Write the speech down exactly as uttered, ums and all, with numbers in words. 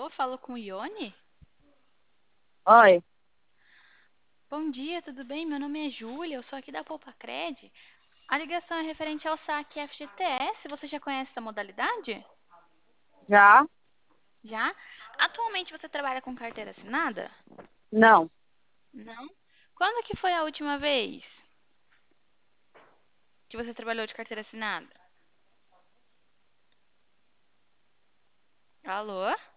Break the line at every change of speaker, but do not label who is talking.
Alô, falo com o Ione?
Oi,
Bom dia, tudo bem? Meu nome é Júlia, eu sou aqui da Poupacred. A ligação é referente ao saque F G T S. Você já conhece essa modalidade?
já?
Já? Atualmente você trabalha com carteira assinada?
Não.
Não. Quando que foi a última vez que você trabalhou de carteira assinada? Alô?